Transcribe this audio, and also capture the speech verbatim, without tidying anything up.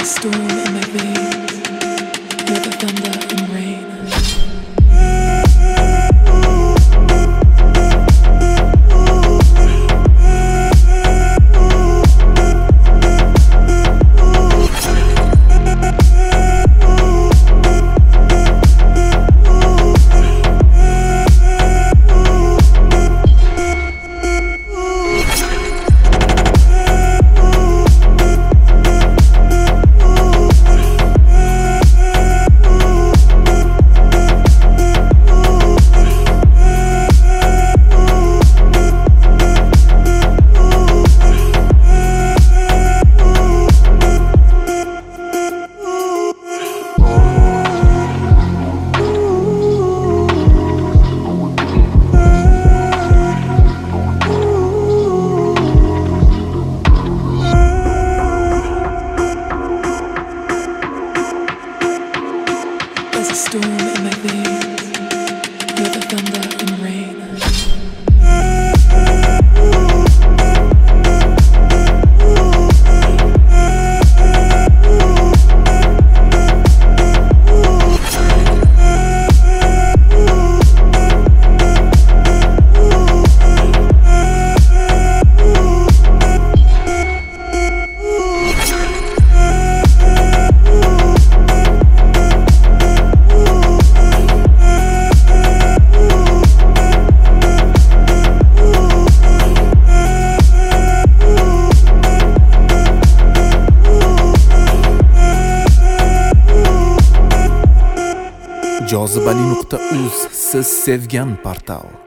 a storm in my veins, you're the thunder and rain. There's a storm in my veins, you're the thunder and rain. jozibali nuqta uz siz sevgan portal.